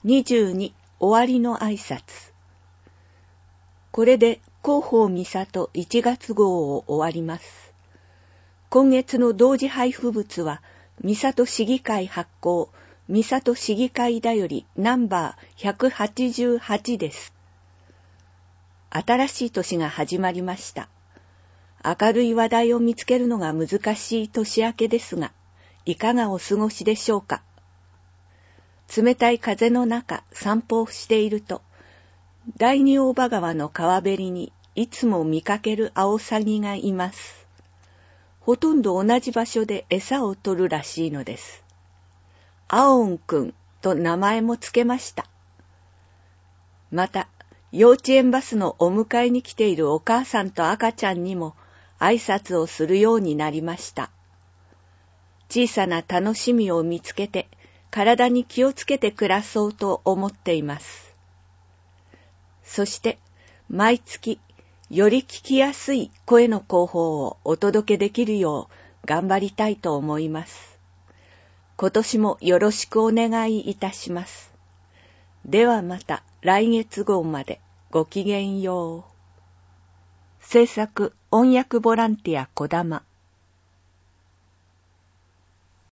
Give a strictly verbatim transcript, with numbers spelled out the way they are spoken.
にじゅうに終わりの挨拶。これで広報三郷いちがつ号を終わります。今月の同時配布物は三郷市議会発行三郷市議会だよりナンバーひゃくはちじゅうはちです。新しい年が始まりました。明るい話題を見つけるのが難しい年明けですが、いかがお過ごしでしょうか。冷たい風の中散歩をしていると、第二大場川の川べりにいつも見かけるアオサギがいます。ほとんど同じ場所で餌を取るらしいのです。アオンくんと名前もつけました。また、幼稚園バスのお迎えに来ているお母さんと赤ちゃんにも挨拶をするようになりました。小さな楽しみを見つけて、体に気をつけて暮らそうと思っています。そして、毎月、より聞きやすい声の広報をお届けできるよう頑張りたいと思います。今年もよろしくお願いいたします。ではまた来月号までごきげんよう。制作音訳ボランティアこだま。